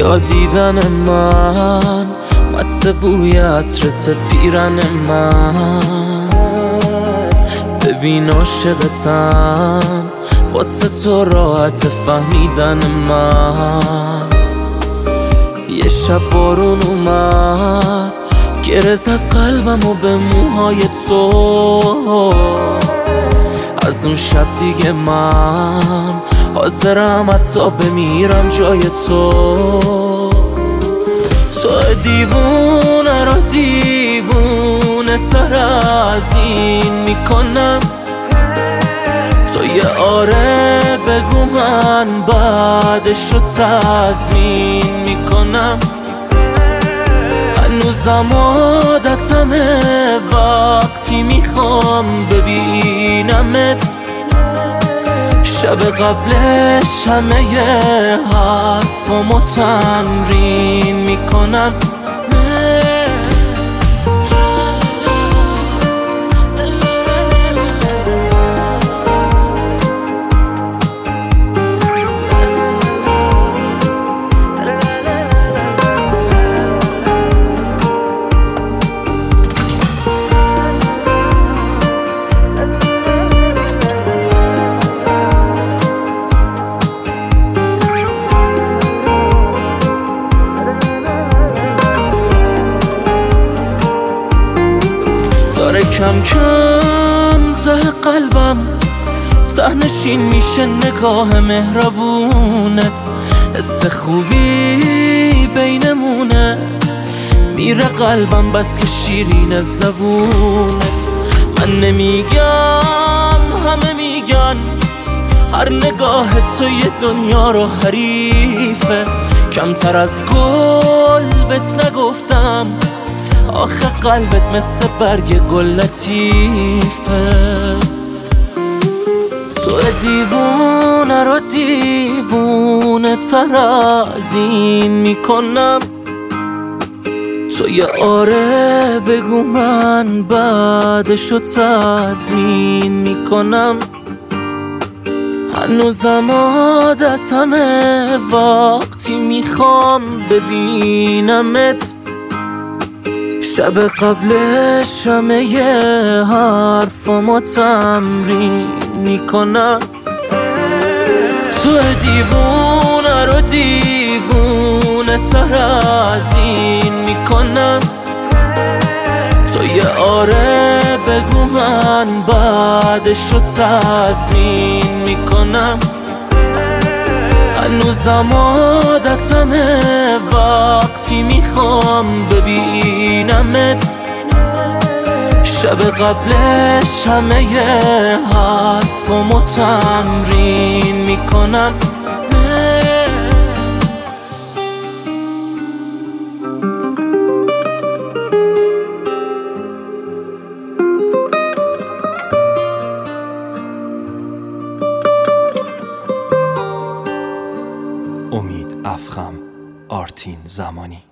یا دیدن من مست بوی عطرت پیرن من. ببین عاشقتم واسه تو راحت فهمیدن من. یه شب بارون اومد گره زد قلبمو به موهای تو. از اون شب دیگه من حاضرم حتی بمیرم جای تو. تو دیوونه رو دیوونه تر از این میکنم. تو یه آره بگو من بعدش رو تضمین میکنم. هنوزم عادتمه وقتی میخوام ببینمت. شب قبلش همه حرفامو تمرین میکنم. داره کم کم ته قلبم تهنشین میشه نگاه مهربونت. حس خوبی بینمونه میره قلبم بس که شیرین زبونت. من نمیگم همه میگن هر نگاه تو یه دنیا رو حریفه. کمتر از گل بهت نگفتم آخه قلبت مثل برگ گل لطیفه. تو دیوونه رو دیوونه تر از این میکنم. تو یه آره بگو من بعدش رو تضمین میکنم. هنوزم عادتمه وقتی میخوام ببینمت. شب قبلش همه حرفامو تمرین میکنم. تو دیوونه رو دیوونه تر از این میکنم. تو یه آره بگو من بعدش رو تضمین میکنم. هنوزم عادتمه وقتی میخوام ببینمت. شب قبلش همه حرفامو تمرین میکنم. امید افخم، آرتین زمانی.